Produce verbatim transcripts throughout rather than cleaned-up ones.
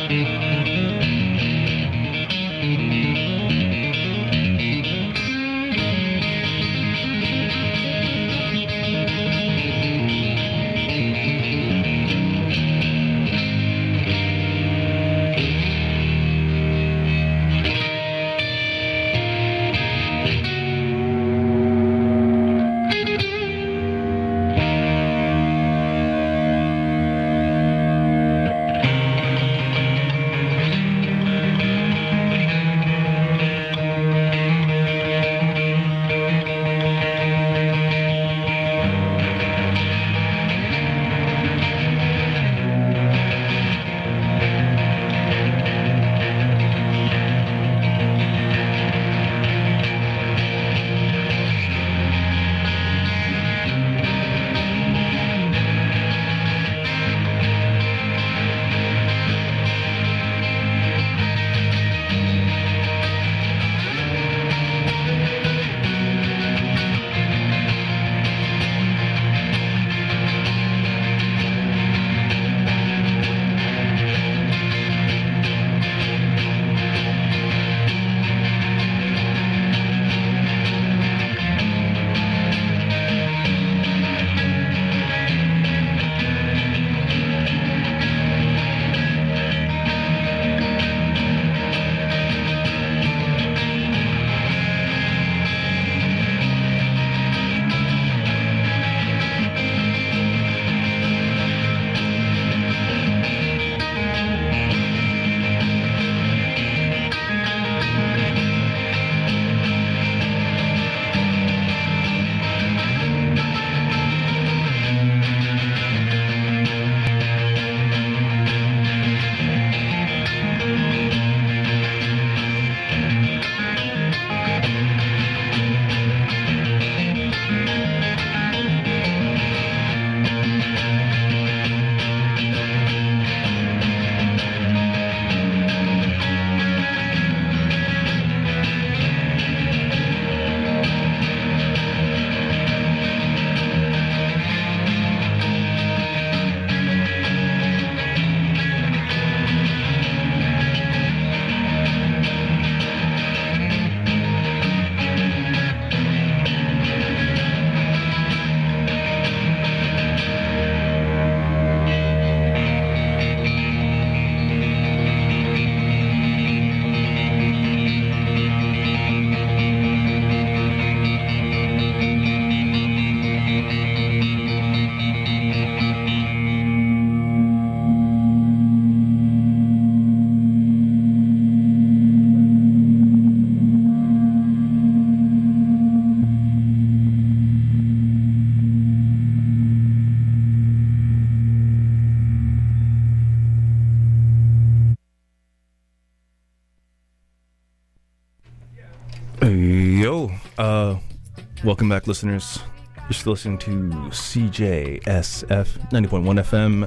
Yo, uh, welcome back, listeners. You're still listening to C J S F ninety point one F M,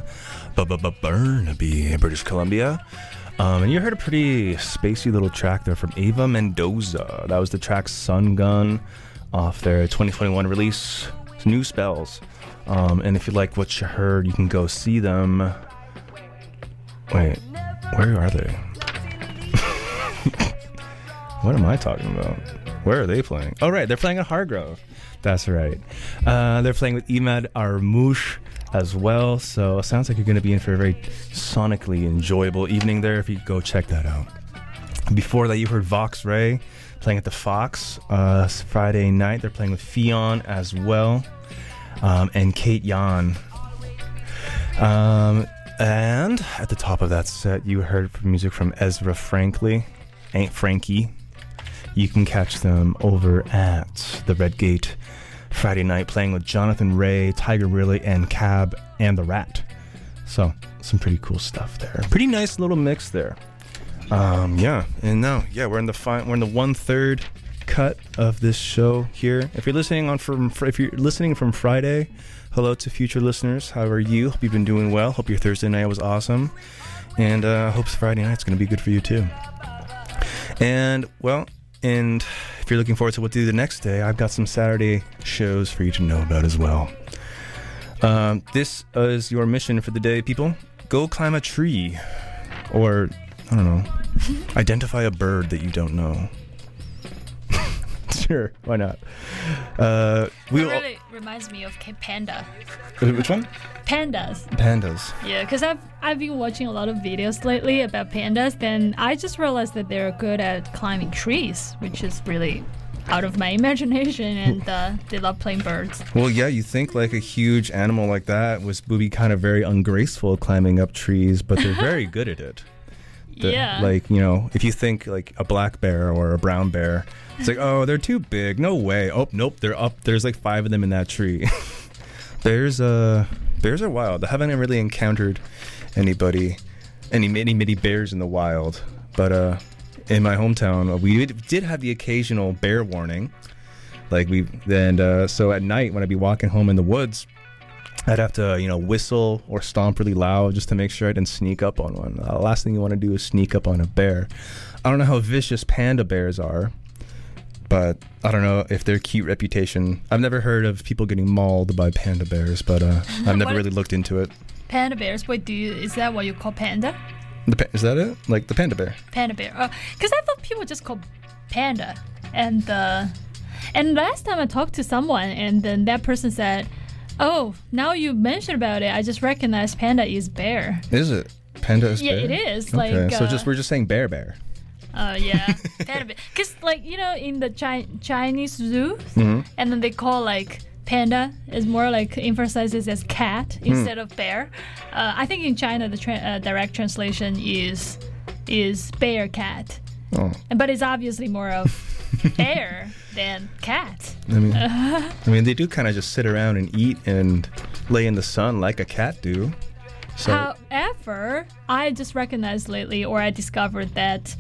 Burnaby, British Columbia. Um, and you heard a pretty spacey little track there from Ava Mendoza. That was the track Sun Gun off their twenty twenty-one release, New Spells. Um, and if you like what you heard, you can go see them. Wait, where are they? What am I talking about? Where are they playing? Oh, right, they're playing at Hargrove. That's right. Uh, they're playing with Imad Armouche as well, so it sounds like you're going to be in for a very sonically enjoyable evening there if you go check that out. Before that, you heard Vox Ray playing at the Fox uh, Friday night. They're playing with Fion as well, um, and Kate Yan. Um, and at the top of that set, you heard music from Ezra Frankly, Ain't Frankie. You can catch them over at the Red Gate Friday night playing with Jonathan Ray, Tiger Really, and Cab and the Rat. So, some pretty cool stuff there. Pretty nice little mix there. Um, yeah, and now, yeah, we're in the fi- we're in the one third cut of this show here. If you're listening on from if you're listening from Friday, hello to future listeners. How are you? Hope you've been doing well. Hope your Thursday night was awesome, and uh, hope Friday night's going to be good for you too. And well. And if you're looking forward to what to do the next day, I've got some Saturday shows for you to know about as well. Um, this is your mission for the day, people. Go climb a tree. Or, I don't know, identify a bird that you don't know. Sure, why not? Uh, we it really all... reminds me of panda. Which one? Pandas. Pandas. Yeah, because I've I've been watching a lot of videos lately about pandas. Then I just realized that they're good at climbing trees, which is really out of my imagination, and uh, they love playing birds. Well, yeah, you think like a huge animal like that was would be kind of very ungraceful climbing up trees, but they're very good at it. The, yeah. Like, you know, if you think like a black bear or a brown bear, it's like, oh, they're too big. No way. Oh, nope, they're up. There's like five of them in that tree. Bears, uh, bears are wild. I haven't really encountered anybody, any mini mini bears in the wild, but uh, in my hometown, we did have the occasional bear warning. Like we, and uh, so at night when I'd be walking home in the woods, I'd have to, you know, whistle or stomp really loud just to make sure I didn't sneak up on one. The uh, last thing you want to do is sneak up on a bear. I don't know how vicious panda bears are, but I don't know if their cute reputation. I've never heard of people getting mauled by panda bears, but uh, I've never really looked into it. Panda bears? Wait, do you, is that what you call panda? The pa- is that it? Like the panda bear? Panda bear. Because uh, I thought people just call panda. And uh, and last time I talked to someone, and then that person said, oh, now you mentioned about it, I just recognized panda is bear. Is it? Panda is yeah, bear? Yeah, it is. Okay, like, so uh, just we're just saying bear bear. Uh, yeah, panda bear. Because, like, you know, in the Chi- Chinese zoo, mm-hmm. and then they call, like, panda is more like emphasizes as cat mm. instead of bear. Uh, I think in China, the tra- uh, direct translation is is bear cat. Oh. But it's obviously more of bear than cat. I mean, I mean, they do kind of just sit around and eat and lay in the sun like a cat do. So. However, I just recognized lately, or I discovered that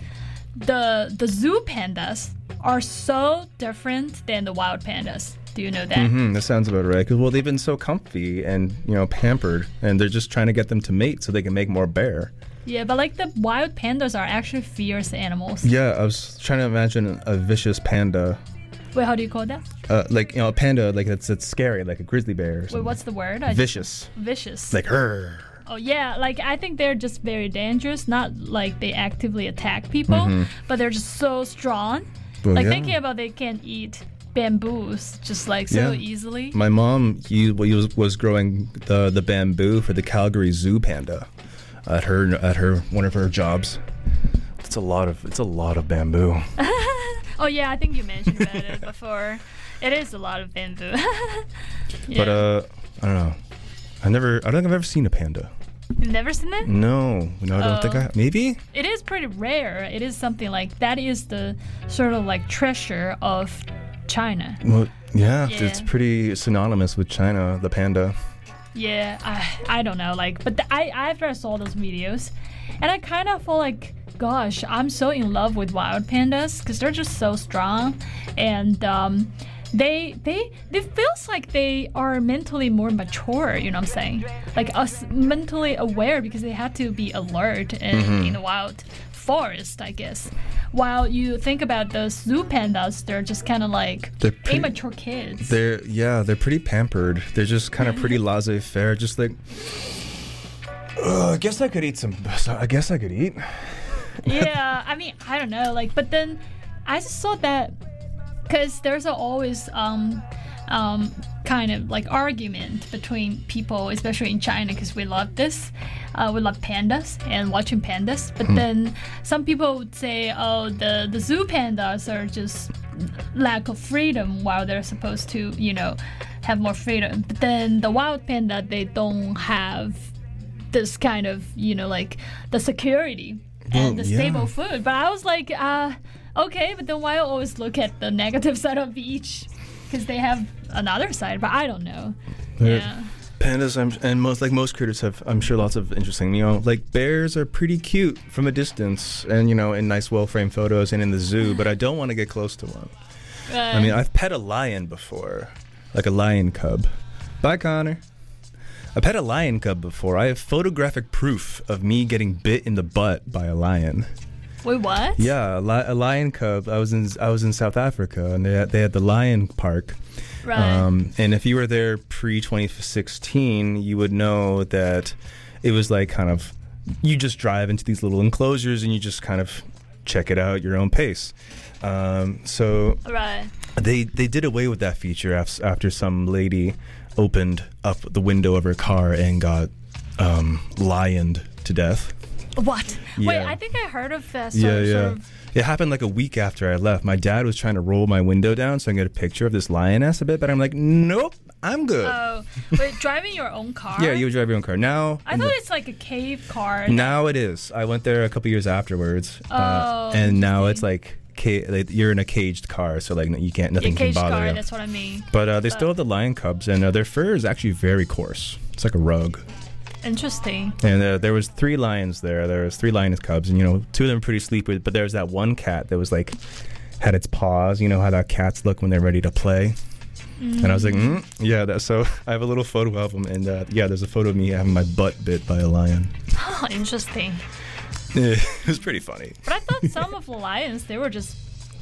the the zoo pandas are so different than the wild pandas. Do you know that? Mm-hmm, that sounds about right. Cause, well, they've been so comfy and, you know, pampered, and they're just trying to get them to mate so they can make more bear. Yeah, but like the wild pandas are actually fierce animals. Yeah, I was trying to imagine a vicious panda. Wait, how do you call that? Uh, like, you know, a panda, like it's it's scary, like a grizzly bear or something. Wait, what's the word? I vicious. Just, vicious. Like her. Oh yeah, like I think they're just very dangerous. Not like they actively attack people, mm-hmm. but they're just so strong. Well, like yeah. thinking about they can eat bamboos just like so yeah. easily. My mom he, he was was growing the the bamboo for the Calgary Zoo Panda at her at her one of her jobs. It's a lot of it's a lot of bamboo. Oh yeah, I think you mentioned about it before. It is a lot of bamboo. Yeah. But uh, I don't know. I never. I don't think I've ever seen a panda. You've never seen it? No, no, I don't uh, think I. Maybe. It is pretty rare. It is something like that. Is the sort of like treasure of China. Well, yeah, yeah. It's pretty synonymous with China, the panda. Yeah, I, I don't know, like, but the, I after I saw those videos, and I kind of felt like, gosh, I'm so in love with wild pandas because they're just so strong, and um, they they it feels like they are mentally more mature. You know what I'm saying? Like us mentally aware because they had to be alert in, mm-hmm. in the wild forest, I guess. While you think about those zoo pandas, they're just kind of like pretty, immature kids. They're yeah, they're pretty pampered. They're just kind of pretty laissez-faire. Just like, uh, I guess I could eat some. I guess I could eat. Yeah, I mean, I don't know, like, but then I just thought that because there's a always um um kind of like argument between people, especially in China, because we love this. Uh, we love pandas and watching pandas, but hmm. then some people would say, oh, the, the zoo pandas are just lack of freedom while they're supposed to, you know, have more freedom. But then the wild panda, they don't have this kind of, you know, like the security and well, the stable yeah. food. But I was like, uh, okay, but then why always look at the negative side of each? Because they have another side, but I don't know. They're, yeah. Pandas, I'm, and most like most critters have, I'm sure, lots of interesting. You know, like bears are pretty cute from a distance, and you know, in nice, well-framed photos and in the zoo. But I don't want to get close to one. Uh, I mean, I've pet a lion before, like a lion cub. Bye, Connor. I pet a lion cub before. I have photographic proof of me getting bit in the butt by a lion. Wait, what? Yeah, a, li- a lion cub. I was in I was in South Africa, and they had, they had the lion park. Right. Um, and if you were there pre twenty sixteen, you would know that it was like kind of you just drive into these little enclosures and you just kind of check it out at your own pace. Um, so Right. they they did away with that feature af- after some lady opened up the window of her car and got um, lioned to death. What? Wait, Yeah. I think I heard of that. Sort Yeah, of, yeah. Sort of, It happened like a week after I left. My dad was trying to roll my window down so I can get a picture of this lioness a bit, but I'm like, nope, I'm good. oh, wait, driving your own car? Yeah, you would drive your own car. Now, I in thought the- it's like a cave car. now it is. I went there a couple years afterwards, Oh, uh, and now it's interesting. like, ca- like you're in a caged car, so like you can't, a nothing can cage bother car, you. that's what I mean. But uh, they still have the lion cubs, and uh, their fur is actually very coarse. It's like a rug. Interesting. And uh, there was three lions there. There was three lioness cubs, and you know, two of them were pretty sleepy. But there was that one cat that was like had its paws. You know how that cats look when they're ready to play. And I was like, mm, yeah. That, so I have a little photo album, and uh, yeah, there's a photo of me having my butt bit by a lion. Oh, interesting. Yeah, it was pretty funny. But I thought some of the lions, they were just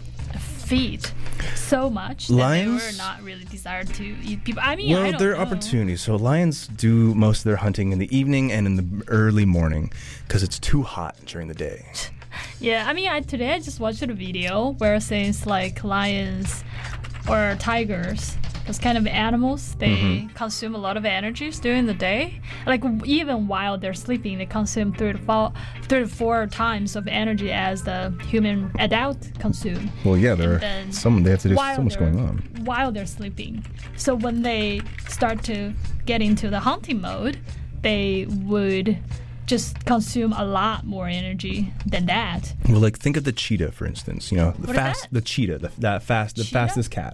feed so much that Lions? they were not really desired to eat people. I mean, Well, I don't there are know. opportunities. So lions do most of their hunting in the evening and in the early morning because it's too hot during the day. Yeah, I mean, I, today I just watched a video where it says like lions or tigers, those kind of animals, they Mhm. consume a lot of energies during the day. Like even while they're sleeping, they consume three to four, three to four times of energy as the human adult consume. Well, yeah, there And are then some. They have to do while so much they're- going on. While they're sleeping, so when they start to get into the hunting mode, they would just consume a lot more energy than that. Well, like think of the cheetah, for instance. You know, the What is fast, that? the cheetah, the that fast, the Cheetah? fastest cat.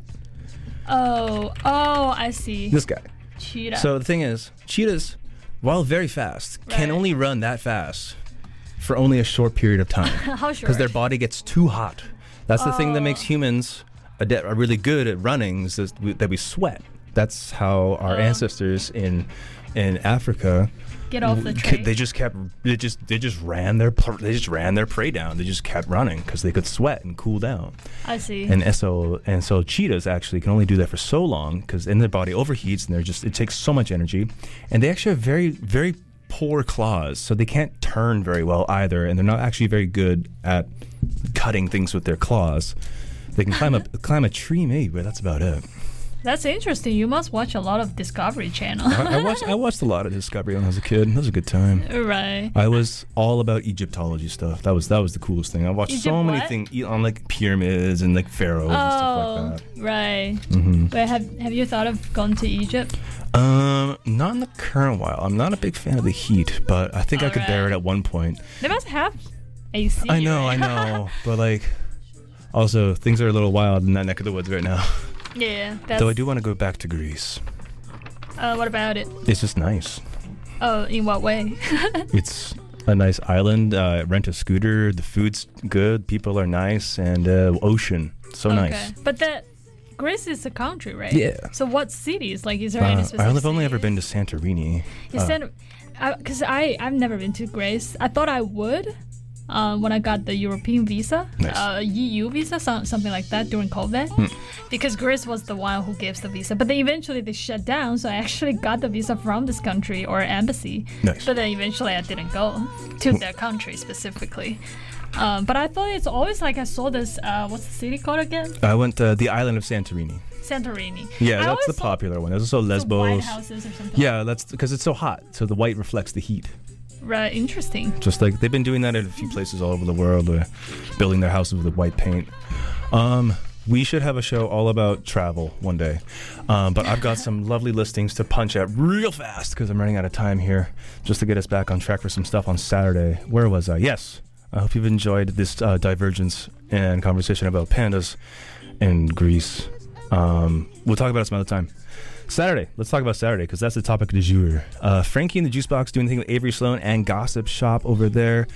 Oh, oh, I see. This guy. Cheetah. So the thing is, cheetahs, while very fast, can Right. only run that fast for only a short period of time How short? because their body gets too hot. That's the thing that makes Oh. humans ade- are really good at running is that we, that we sweat. That's how our Oh. ancestors in in Africa Get off the w- tree. they just kept they just they just ran their pr- they just ran their prey down. They just kept running because they could sweat and cool down. I see. And so and so cheetahs actually can only do that for so long because then their body overheats and they're just it takes so much energy, and they actually have very very poor claws, so they can't turn very well either, and they're not actually very good at cutting things with their claws. They can climb up climb a tree maybe, but that's about it. That's interesting. You must watch a lot of Discovery Channel. I, I watched I watched a lot of Discovery when I was a kid. That was a good time. Right. I was all about Egyptology stuff. That was that was the coolest thing. I watched Egypt so many what? things e- on like pyramids and like pharaohs and stuff Oh, like right. that. hmm Wait, have have you thought of going to Egypt? Um, not in the current while. I'm not a big fan of the heat, but I think I could bear Alright. it at one point. They must have A C. I know, right? I know, but like, also things are a little wild in that neck of the woods right now. Yeah. That's, Though I do want to go back to Greece. Uh, what about it? It's just nice. Oh, in what way? It's a nice island. Uh, rent a scooter. The food's good. People are nice, and uh, ocean so nice. But that Greece is a country, right? Yeah. So what cities? Like, is there any Uh, specific? I've only ever cities? been to Santorini. You Uh, said, because I I've never been to Greece. I thought I would. Uh, when I got the European visa, Nice. uh, E U visa, some, something like that during COVID, Hmm. because Greece was the one who gives the visa. But then eventually they shut down, so I actually got the visa from this country or embassy. Nice. But then eventually I didn't go to their country specifically. Um, but I thought it's always like I saw this. Uh, what's the city called again? I went to the island of Santorini. Santorini. Yeah, I that's always the saw popular one. There's also the White Lesbos. houses or something. Yeah, that's because it's so hot. So the white reflects the heat. Right. Interesting. Just like they've been doing that in a few places all over the world, they're building their houses with white paint. Um, we should have a show all about travel one day. Um, but I've got some lovely listings to punch at real fast because I'm running out of time here just to get us back on track for some stuff on Saturday. Where was I? Yes. I hope you've enjoyed this uh, divergence and conversation about pandas in Greece. Um, we'll talk about it some other time. Saturday. Let's talk about Saturday because that's the topic du jour. Uh, Frankie and the Juice Box doing anything with Avery Sloan and Gossip Shop over there.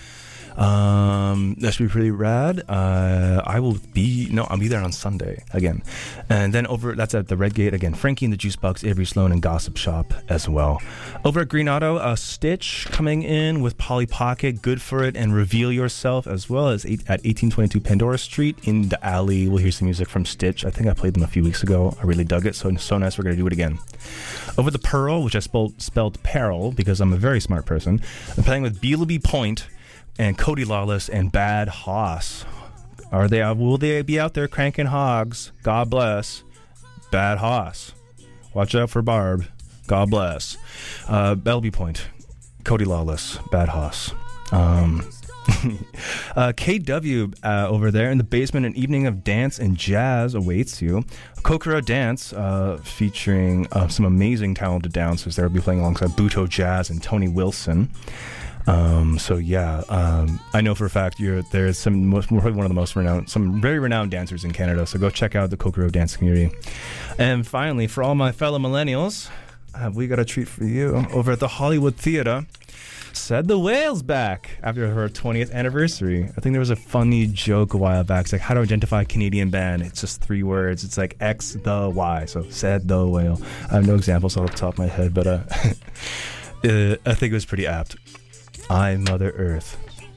Um, that should be pretty rad. Uh, I will be no, I'll be there on Sunday again, and then over that's at the Red Gate again. Frankie and the Juice Box, Avery Sloan, and Gossip Shop as well. Over at Green Auto, uh, Stitch coming in with Polly Pocket, Good for It, and Reveal Yourself, as well as eight, at eighteen twenty-two Pandora Street in the alley. We'll hear some music from Stitch. I think I played them a few weeks ago. I really dug it, so so nice. We're gonna do it again. Over the Pearl, which I spelled spelled Peril because I'm a very smart person. I'm playing with Beeleby Point and Cody Lawless and Bad Hoss. Are they? Will they be out there cranking hogs? God bless. Bad Hoss. Watch out for Barb. God bless. Uh, Beeleby Point, Cody Lawless, Bad Hoss. Um, uh, K W uh, over there in the basement, an evening of dance and jazz awaits you. Kokoro Dance uh, featuring uh, some amazing talented dancers. They'll be playing alongside Buto Jazz and Tony Wilson. Um, so yeah, um, I know for a fact you're there's some most, probably one of the most renowned, some very renowned dancers in Canada. So go check out the Kokoro dance community. And finally, for all my fellow millennials, have we got a treat for you over at the Hollywood Theatre. Said the Whale's back after her twentieth anniversary. I think there was a funny joke a while back. It's like how to identify a Canadian band. It's just three words. It's like X the Y. So Said the Whale. I have no examples off the top of my head, but uh, uh, I think it was pretty apt. I, Mother Earth.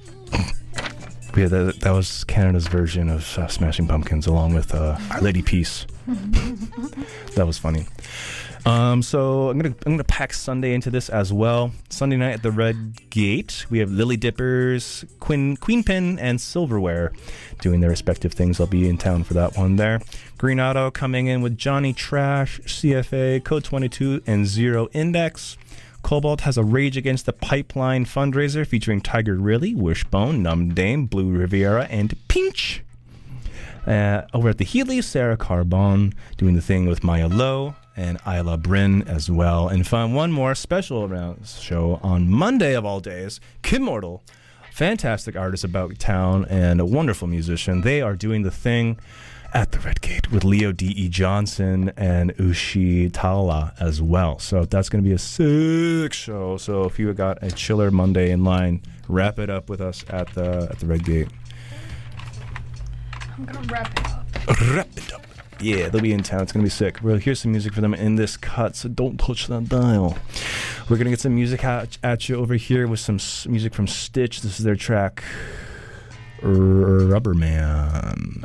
Yeah, that, that was Canada's version of uh, Smashing Pumpkins, along with uh, Lady Peace. That was funny. Um, so I'm gonna I'm gonna pack Sunday into this as well. Sunday night at the Red Gate, we have Lily Dippers, Queen Queen Pin, and Silverware doing their respective things. I'll be in town for that one there. Green Auto coming in with Johnny Trash, C F A, Code twenty-two, and Zero Index. Cobalt has a Rage Against the Pipeline fundraiser featuring Tiger Really, Wishbone, Numb Dame, Blue Riviera, and Pinch. Uh, over at the Healy, Sarah Carbon doing the thing with Maya Lowe and Isla Bryn as well. And find one more special around show on Monday of all days. Kim Mortal, fantastic artist about town and a wonderful musician. They are doing the thing at the Red Gate with Leo D E. Johnson and Ushi Tala as well. So that's going to be a sick show. So if you got a chiller Monday in line, wrap it up with us at the at the Red Gate. I'm going to wrap it up. Wrap it up. Yeah, they'll be in town. It's going to be sick. We'll hear some music for them in this cut, so don't touch that dial. We're going to get some music at, at you over here with some s- music from Stitch. This is their track, Rubber Man.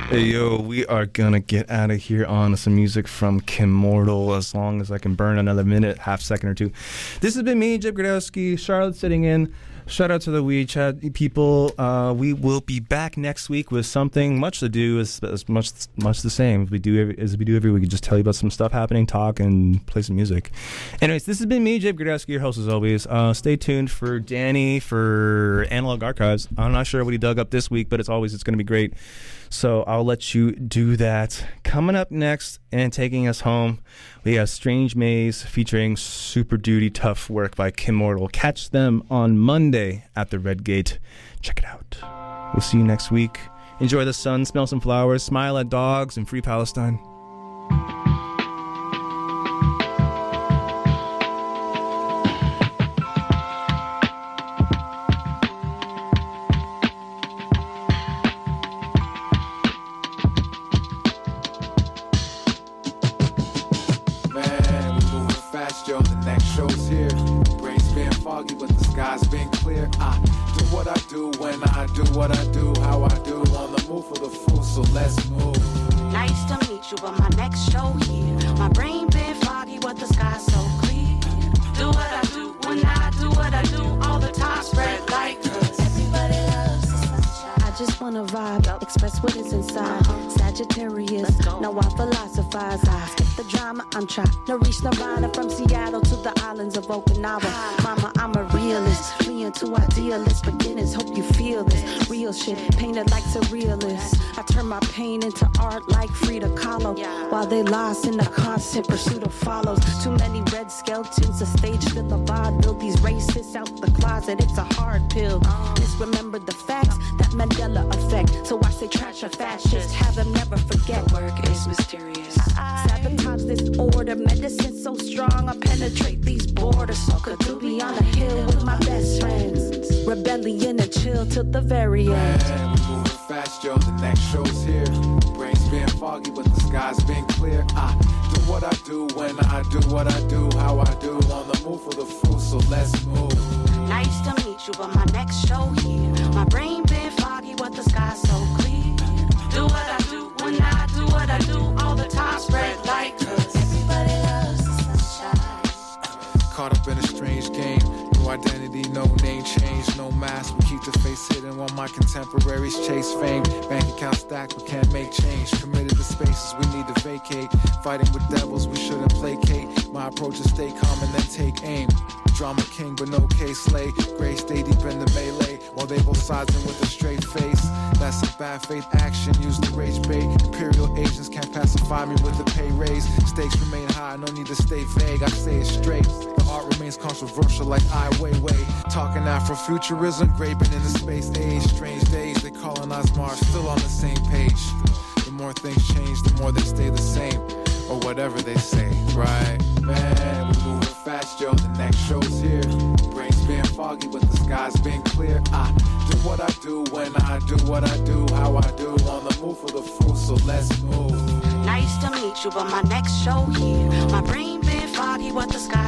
Hey, yo, we are gonna get out of here on some music from Kimmortal as long as I can burn another minute, half second or two. This has been me, Jeb Gradowski, Charlotte sitting in. Shout out to the WeChat people. Uh, we will be back next week with something much to do, as, as much much the same as we do every, as we do every week. Just tell you about some stuff happening, talk, and play some music. Anyways, this has been me, Jeb Gradowski, your host as always. Uh, stay tuned for Danny for Analog Archives. I'm not sure what he dug up this week, but it's always it's going to be great. So I'll let you do that. Coming up next and taking us home, we have Strange Maze featuring Super Duty Tough Work by Kimmortal. Catch them on Monday at the Red Gate. Check it out. We'll see you next week. Enjoy the sun, smell some flowers, smile at dogs, and free Palestine. What I do, how I do, on the move for the fool, so let's move. Nice to meet you, but my next show here, my brain been foggy, but the sky's so clear. Do what I do, when I do what I do, all the time spread like this. Everybody loves the sunshine. I just wanna vibe, yep. Express what is inside. Uh-huh. Sagittarius, now I philosophize. I skip the drama, I'm trying to reach Nirvana from Seattle to the islands of Okinawa. Mama, I'm a realist, fleeing to idealists, beginners. Hope you feel this real shit, painted like surrealists. I turn my pain into art like Frida Kahlo, while they lost in the constant pursuit of follows. Too many red skeletons, a stage fill of vaudeville. These racists out the closet, it's a hard pill. Misremember the facts, that Mandela effect. So I say trash a fascist, have them never forget. The work is mysterious. Sabotage this order, medicine so strong, I penetrate these borders. So could do be on a hill with my best friends. Rebellion and chill till the very end. Man, we moving fast, yo, the next show's here. Brains being foggy, but the sky's been clear. I do what I do, when I do what I do, how I do, on the move for the fool, so let's move. Nice to meet you, but my next show here, my brain been foggy, but the sky's so clear. Do what I do, when I do what I do, all the time spread like this. Everybody loves the sunshine. Caught up in a strange game. No identity, no name change, no mask. We keep the face hidden while my contemporaries chase fame. Bank account stacked, but can't make change. Committed to spaces we need to vacate. Fighting with devils, we shouldn't placate. My approach is stay calm and then take aim. Drama king, but no case slay. Gray stay deep in the melee, while they both sides in with a straight face. That's a bad faith action, use the rage bait. Imperial agents can't pacify me with the pay raise. Stakes remain high, no need to stay vague, I say it straight. The art remains controversial like Ai Weiwei. Talking Afrofuturism, graving in the space age. Strange days, they colonize Mars, still on the same page. The more things change, the more they stay the same. Or whatever they say, right? Man, we moving fast, yo, the next show's here. Brains being foggy, but the sky's been clear. I do what I do, when I do what I do, how I do, on the move for the fool, so let's move. Nice to meet you, but my next show here, my brain been foggy, but the sky